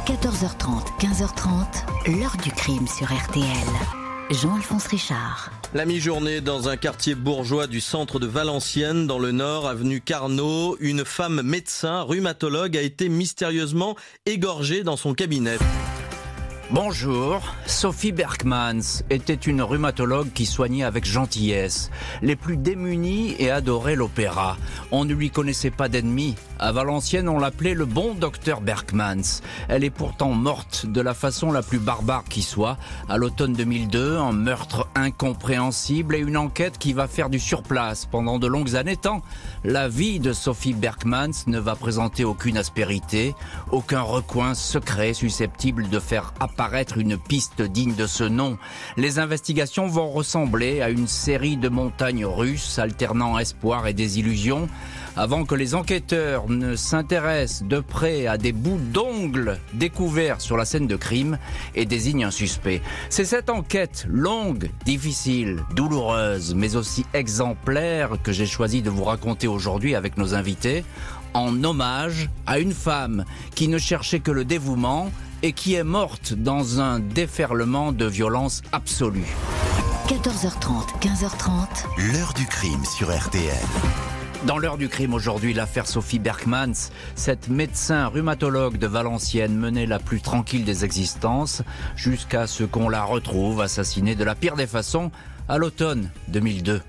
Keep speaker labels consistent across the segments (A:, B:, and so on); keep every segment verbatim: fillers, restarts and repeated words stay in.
A: quatorze heures trente, quinze heures trente, l'heure du crime sur R T L. Jean-Alphonse Richard.
B: La mi-journée dans un quartier bourgeois du centre de Valenciennes, dans le Nord, avenue Carnot, une femme médecin, rhumatologue, a été mystérieusement égorgée dans son cabinet.
C: Bonjour, Sophie Berkmans était une rhumatologue qui soignait avec gentillesse les plus démunis et adorait l'opéra. On ne lui connaissait pas d'ennemis. À Valenciennes, on l'appelait le bon docteur Berkmans. Elle est pourtant morte de la façon la plus barbare qui soit, à l'automne deux mille deux, un meurtre incompréhensible et une enquête qui va faire du surplace pendant de longues années, tant la vie de Sophie Berkmans ne va présenter aucune aspérité, aucun recoin secret susceptible de faire apparaître une piste digne de ce nom. Les investigations vont ressembler à une série de montagnes russes alternant espoir et désillusion, avant que les enquêteurs ne s'intéressent de près à des bouts d'ongles découverts sur la scène de crime et désignent un suspect. C'est cette enquête longue, difficile, douloureuse, mais aussi exemplaire que j'ai choisi de vous raconter aujourd'hui avec nos invités, en hommage à une femme qui ne cherchait que le dévouement et qui est morte dans un déferlement de violence absolue.
A: quatorze heures trente, quinze heures trente,
D: l'heure du crime sur R T L.
C: Dans l'heure du crime aujourd'hui, l'affaire Sophie Berkmans, cette médecin rhumatologue de Valenciennes menait la plus tranquille des existences jusqu'à ce qu'on la retrouve assassinée de la pire des façons à l'automne deux mille deux.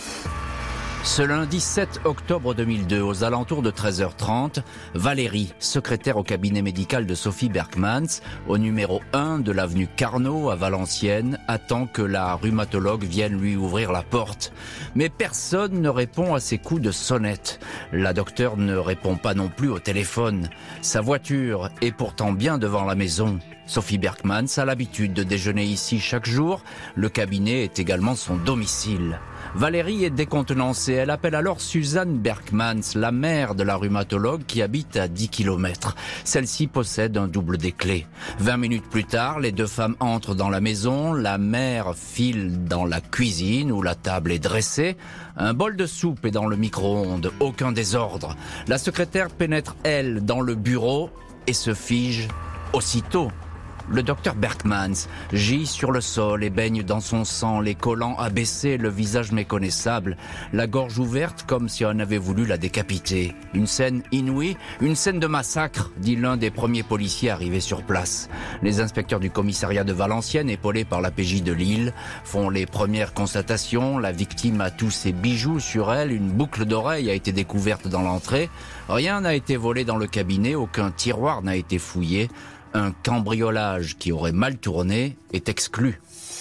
C: Ce lundi sept octobre deux mille deux, aux alentours de treize heures trente, Valérie, secrétaire au cabinet médical de Sophie Berkmans, au numéro un de l'avenue Carnot à Valenciennes, attend que la rhumatologue vienne lui ouvrir la porte. Mais personne ne répond à ses coups de sonnette. La docteure ne répond pas non plus au téléphone. Sa voiture est pourtant bien devant la maison. Sophie Berkmans a l'habitude de déjeuner ici chaque jour. Le cabinet est également son domicile. Valérie est décontenancée. Elle appelle alors Suzanne Berkmans, la mère de la rhumatologue qui habite à dix kilomètres. Celle-ci possède un double des clés. Vingt minutes plus tard, les deux femmes entrent dans la maison. La mère file dans la cuisine où la table est dressée. Un bol de soupe est dans le micro-ondes. Aucun désordre. La secrétaire pénètre, elle, dans le bureau et se fige aussitôt. Le docteur Berkmans gît sur le sol et baigne dans son sang, les collants abaissés, le visage méconnaissable, la gorge ouverte comme si on avait voulu la décapiter. Une scène inouïe, une scène de massacre, dit l'un des premiers policiers arrivés sur place. Les inspecteurs du commissariat de Valenciennes, épaulés par la P J de Lille, font les premières constatations. La victime a tous ses bijoux sur elle, une boucle d'oreille a été découverte dans l'entrée. Rien n'a été volé dans le cabinet, aucun tiroir n'a été fouillé. Un cambriolage qui aurait mal tourné est exclu.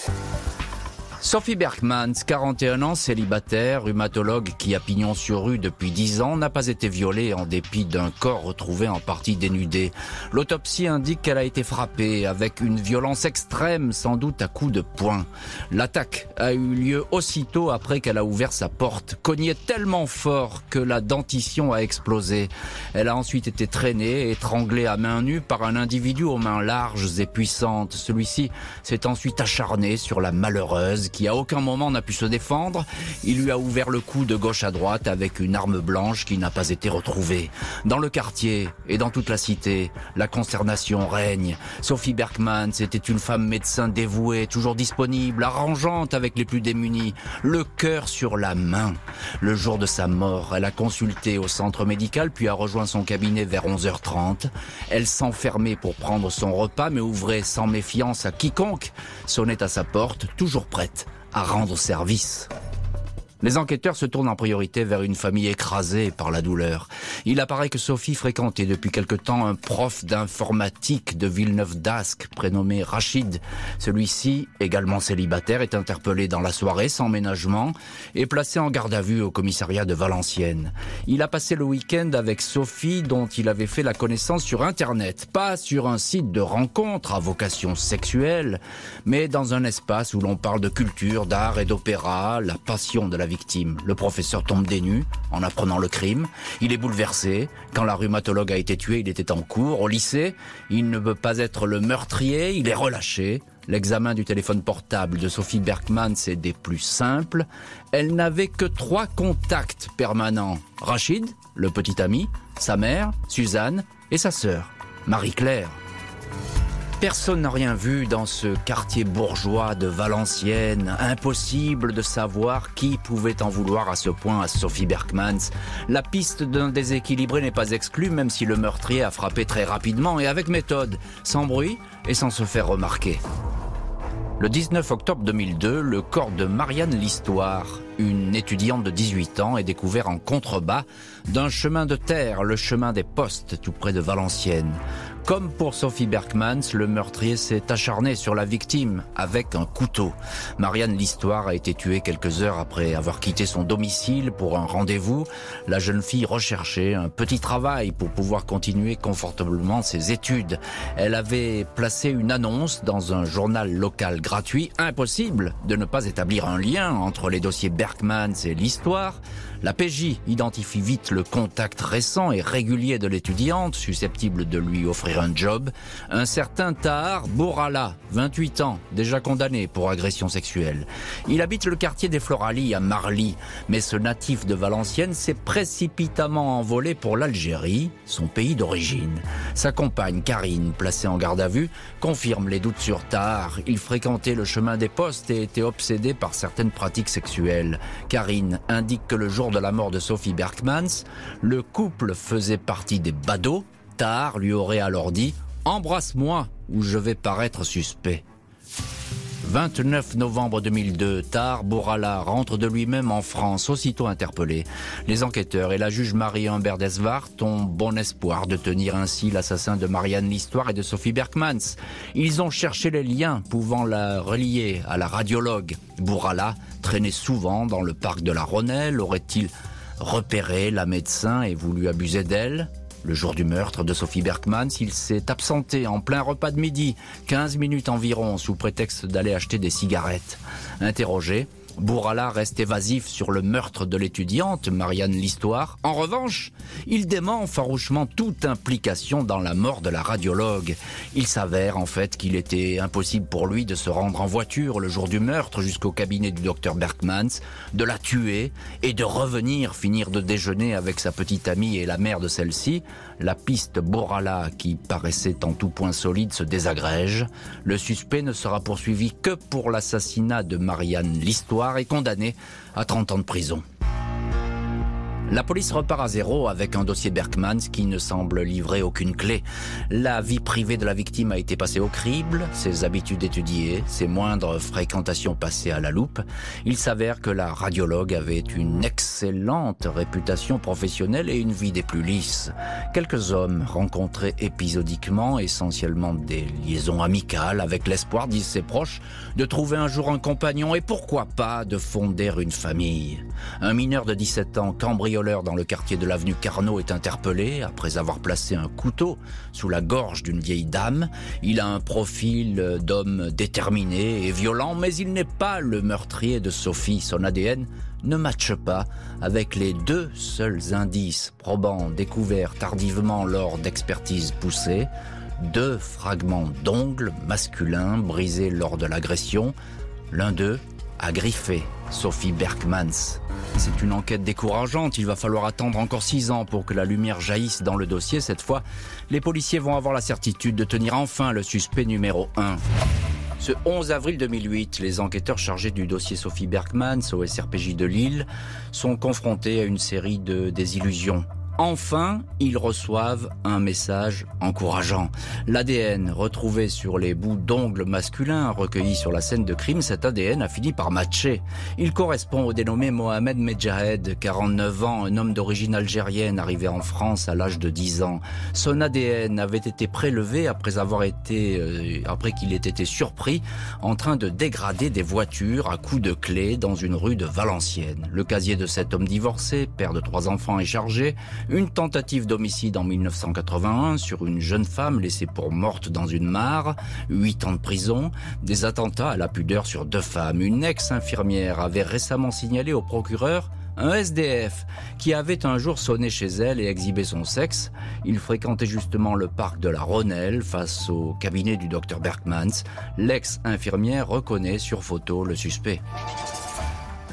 C: Sophie Berkmans, quarante et un ans, célibataire, rhumatologue qui a pignon sur rue depuis dix ans, n'a pas été violée en dépit d'un corps retrouvé en partie dénudé. L'autopsie indique qu'elle a été frappée avec une violence extrême, sans doute à coups de poing. L'attaque a eu lieu aussitôt après qu'elle a ouvert sa porte, cognée tellement fort que la dentition a explosé. Elle a ensuite été traînée et étranglée à main nue par un individu aux mains larges et puissantes. Celui-ci s'est ensuite acharné sur la malheureuse qui à aucun moment n'a pu se défendre. Il lui a ouvert le cou de gauche à droite avec une arme blanche qui n'a pas été retrouvée. Dans le quartier et dans toute la cité, la consternation règne. Sophie Berkmans était une femme médecin dévouée, toujours disponible, arrangeante avec les plus démunis, le cœur sur la main. Le jour de sa mort, elle a consulté au centre médical puis a rejoint son cabinet vers onze heures trente. Elle s'enfermait pour prendre son repas mais ouvrait sans méfiance à quiconque sonnait à sa porte, toujours prête à rendre service. Les enquêteurs se tournent en priorité vers une famille écrasée par la douleur. Il apparaît que Sophie fréquentait depuis quelque temps un prof d'informatique de Villeneuve-d'Ascq, prénommé Rachid. Celui-ci, également célibataire, est interpellé dans la soirée sans ménagement et placé en garde à vue au commissariat de Valenciennes. Il a passé le week-end avec Sophie, dont il avait fait la connaissance sur Internet. Pas sur un site de rencontre à vocation sexuelle, mais dans un espace où l'on parle de culture, d'art et d'opéra, la passion de la victime. Le professeur tombe des nues en apprenant le crime. Il est bouleversé. Quand la rhumatologue a été tuée, il était en cours. Au lycée, il ne veut pas être le meurtrier. Il est relâché. L'examen du téléphone portable de Sophie Berkmans est des plus simples. Elle n'avait que trois contacts permanents. Rachid, le petit ami, sa mère, Suzanne et sa sœur, Marie-Claire. Personne n'a rien vu dans ce quartier bourgeois de Valenciennes. Impossible de savoir qui pouvait en vouloir à ce point à Sophie Berkmans. La piste d'un déséquilibré n'est pas exclue, même si le meurtrier a frappé très rapidement et avec méthode, sans bruit et sans se faire remarquer. Le dix-neuf octobre deux mille deux, le corps de Marianne L'Histoire, une étudiante de dix-huit ans, est découvert en contrebas d'un chemin de terre, le chemin des Postes, tout près de Valenciennes. Comme pour Sophie Berkmans, le meurtrier s'est acharné sur la victime avec un couteau. Marianne L'Histoire a été tuée quelques heures après avoir quitté son domicile pour un rendez-vous. La jeune fille recherchait un petit travail pour pouvoir continuer confortablement ses études. Elle avait placé une annonce dans un journal local gratuit. Impossible de ne pas établir un lien entre les dossiers Berkmans et L'Histoire. La P J identifie vite le contact récent et régulier de l'étudiante, susceptible de lui offrir un job. Un certain Tahar Bourala, vingt-huit ans, déjà condamné pour agression sexuelle. Il habite le quartier des Floralies à Marly, mais ce natif de Valenciennes s'est précipitamment envolé pour l'Algérie, son pays d'origine. Sa compagne Karine, placée en garde à vue, confirme les doutes sur Tahar. Il fréquentait le chemin des Postes et était obsédé par certaines pratiques sexuelles. Karine indique que le jour de la mort de Sophie Berkmans, le couple faisait partie des badauds. Tahar lui aurait alors dit « Embrasse-moi ou je vais paraître suspect ». vingt-neuf novembre deux mille deux, Tahar Bourala rentre de lui-même en France, aussitôt interpellé. Les enquêteurs et la juge Marie-Humbert Desvart ont bon espoir de tenir ainsi l'assassin de Marianne L'Histoire et de Sophie Berkmans. Ils ont cherché les liens pouvant la relier à la radiologue. Bourala traînait souvent dans le parc de la Rhônelle. Aurait-il repéré la médecin et voulu abuser d'elle ? Le jour du meurtre de Sophie Berkmans, il s'est absenté en plein repas de midi, quinze minutes environ, sous prétexte d'aller acheter des cigarettes. Interrogé, Bourala reste évasif sur le meurtre de l'étudiante, Marianne L'Histoire. En revanche, il dément farouchement toute implication dans la mort de la radiologue. Il s'avère en fait qu'il était impossible pour lui de se rendre en voiture le jour du meurtre jusqu'au cabinet du docteur Berkmans, de la tuer et de revenir finir de déjeuner avec sa petite amie et la mère de celle-ci. La piste Bourala, qui paraissait en tout point solide, se désagrège. Le suspect ne sera poursuivi que pour l'assassinat de Marianne L'Histoire et condamné à trente ans de prison. La police repart à zéro avec un dossier Berkmans qui ne semble livrer aucune clé. La vie privée de la victime a été passée au crible, ses habitudes étudiées, ses moindres fréquentations passées à la loupe. Il s'avère que la radiologue avait une excellente réputation professionnelle et une vie des plus lisses. Quelques hommes rencontrés épisodiquement, essentiellement des liaisons amicales, avec l'espoir, disent ses proches, de trouver un jour un compagnon et pourquoi pas de fonder une famille. Un mineur de dix-sept ans, cambrioleur dans le quartier de l'avenue Carnot, est interpellé après avoir placé un couteau sous la gorge d'une vieille dame. Il a un profil d'homme déterminé et violent, mais il n'est pas le meurtrier de Sophie. Son A D N ne matche pas avec les deux seuls indices probants découverts tardivement lors d'expertises poussées. Deux fragments d'ongles masculins brisés lors de l'agression. L'un d'eux a griffé Sophie Berkmans. C'est une enquête décourageante. Il va falloir attendre encore six ans pour que la lumière jaillisse dans le dossier. Cette fois, les policiers vont avoir la certitude de tenir enfin le suspect numéro un. Ce onze avril deux mille huit, les enquêteurs chargés du dossier Sophie Berkmans au S R P J de Lille sont confrontés à une série de désillusions. Enfin, ils reçoivent un message encourageant. L'A D N retrouvé sur les bouts d'ongles masculins recueillis sur la scène de crime, cet A D N a fini par matcher. Il correspond au dénommé Mohamed Medjahed, quarante-neuf ans, un homme d'origine algérienne arrivé en France à l'âge de dix ans. Son A D N avait été prélevé après avoir été, euh, après qu'il ait été surpris en train de dégrader des voitures à coups de clé dans une rue de Valenciennes. Le casier de cet homme divorcé, père de trois enfants, est chargé. Une tentative d'homicide en mille neuf cent quatre-vingt-un sur une jeune femme laissée pour morte dans une mare, huit ans de prison, des attentats à la pudeur sur deux femmes. Une ex-infirmière avait récemment signalé au procureur un S D F qui avait un jour sonné chez elle et exhibé son sexe. Il fréquentait justement le parc de la Rhônelle face au cabinet du docteur Berkmans. L'ex-infirmière reconnaît sur photo le suspect.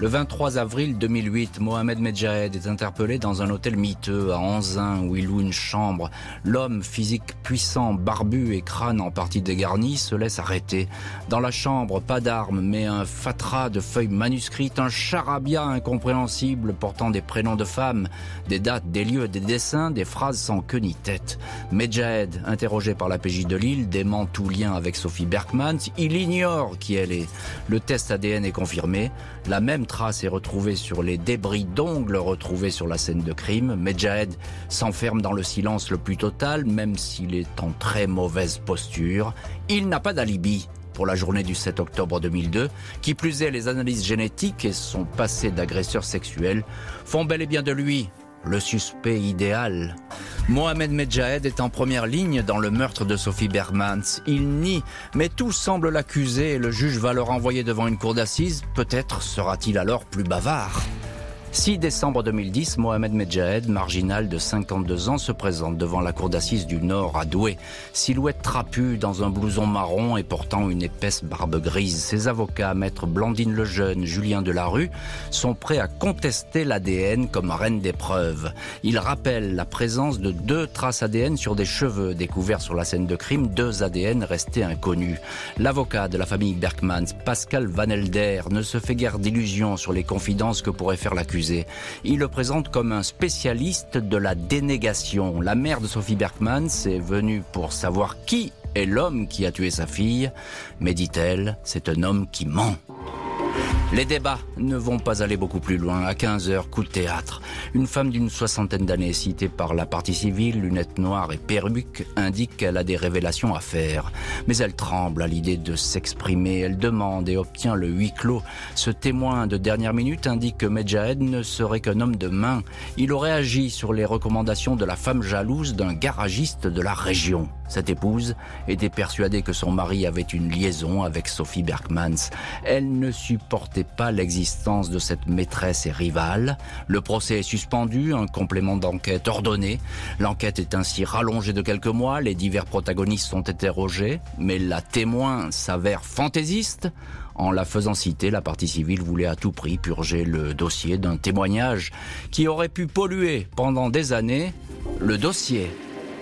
C: Le vingt-trois avril deux mille huit, Mohamed Medjahed est interpellé dans un hôtel miteux à Anzin où il loue une chambre. L'homme, physique puissant, barbu et crâne en partie dégarni, se laisse arrêter. Dans la chambre, pas d'armes, mais un fatras de feuilles manuscrites, un charabia incompréhensible portant des prénoms de femmes, des dates, des lieux, des dessins, des phrases sans queue ni tête. Medjahed, interrogé par la P J de Lille, dément tout lien avec Sophie Berkmans. Il ignore qui elle est. Le test A D N est confirmé. La même trace est retrouvée sur les débris d'ongles retrouvés sur la scène de crime. Medjahed s'enferme dans le silence le plus total, même s'il est en très mauvaise posture. Il n'a pas d'alibi pour la journée du sept octobre deux mille deux. Qui plus est, les analyses génétiques et son passé d'agresseur sexuel font bel et bien de lui le suspect idéal. Mohamed Medjahed est en première ligne dans le meurtre de Sophie Berkmans. Il nie, mais tout semble l'accuser et le juge va le renvoyer devant une cour d'assises. Peut-être sera-t-il alors plus bavard. six décembre deux mille dix, Mohamed Medjahed, marginal de cinquante-deux ans, se présente devant la cour d'assises du Nord à Douai. Silhouette trapue dans un blouson marron et portant une épaisse barbe grise. Ses avocats, maître Blandine Lejeune, Julien Delarue, sont prêts à contester l'A D N comme reine des preuves. Ils rappellent la présence de deux traces A D N sur des cheveux découverts sur la scène de crime, deux A D N restés inconnus. L'avocat de la famille Berkmans, Pascal Van Helder, ne se fait guère d'illusions sur les confidences que pourrait faire l'accusé. Il le présente comme un spécialiste de la dénégation. La mère de Sophie Berkmans est venue pour savoir qui est l'homme qui a tué sa fille. Mais dit-elle, c'est un homme qui ment. Les débats ne vont pas aller beaucoup plus loin. À quinze heures, coup de théâtre. Une femme d'une soixantaine d'années, citée par la partie civile, lunettes noires et perruque, indique qu'elle a des révélations à faire. Mais elle tremble à l'idée de s'exprimer. Elle demande et obtient le huis clos. Ce témoin de dernière minute indique que Medjahed ne serait qu'un homme de main. Il aurait agi sur les recommandations de la femme jalouse d'un garagiste de la région. Cette épouse était persuadée que son mari avait une liaison avec Sophie Berkmans. Elle ne supportait pas l'existence de cette maîtresse et rivale. Le procès est suspendu, un complément d'enquête ordonné. L'enquête est ainsi rallongée de quelques mois, les divers protagonistes sont interrogés, mais la témoin s'avère fantaisiste. En la faisant citer, la partie civile voulait à tout prix purger le dossier d'un témoignage qui aurait pu polluer pendant des années le dossier.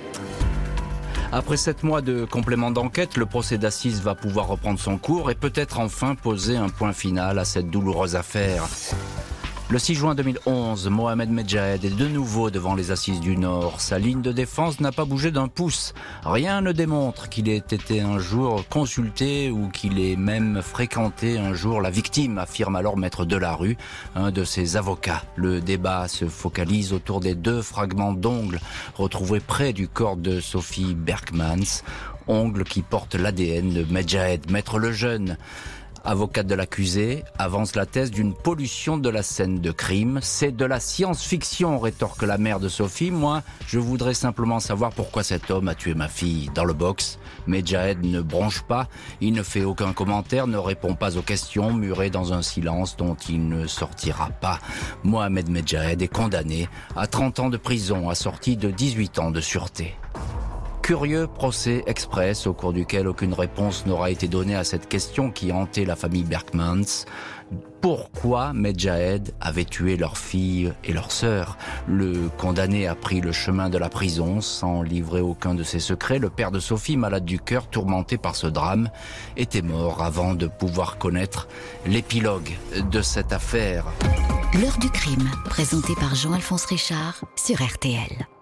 C: Après sept mois de complément d'enquête, le procès d'assises va pouvoir reprendre son cours et peut-être enfin poser un point final à cette douloureuse affaire. Le six juin deux mille onze, Mohamed Medjahed est de nouveau devant les assises du Nord. Sa ligne de défense n'a pas bougé d'un pouce. Rien ne démontre qu'il ait été un jour consulté ou qu'il ait même fréquenté un jour la victime, affirme alors maître Delarue, un de ses avocats. Le débat se focalise autour des deux fragments d'ongles retrouvés près du corps de Sophie Berkmans, ongles qui portent l'A D N de Medjahed. Maître Lejeune, avocate de l'accusé, avance la thèse d'une pollution de la scène de crime. C'est de la science-fiction, rétorque la mère de Sophie. Moi, je voudrais simplement savoir pourquoi cet homme a tué ma fille. Dans le box, Medjahed ne bronche pas, il ne fait aucun commentaire, ne répond pas aux questions, muré dans un silence dont il ne sortira pas. Mohamed Medjahed est condamné à trente ans de prison, assorti de dix-huit ans de sûreté. Curieux procès express au cours duquel aucune réponse n'aura été donnée à cette question qui hantait la famille Berkmans. Pourquoi Medjahed avait tué leur fille et leur sœur? Le condamné a pris le chemin de la prison sans livrer aucun de ses secrets. Le père de Sophie, malade du cœur, tourmenté par ce drame, était mort avant de pouvoir connaître l'épilogue de cette affaire.
A: L'heure du crime, présenté par Jean-Alphonse Richard sur R T L.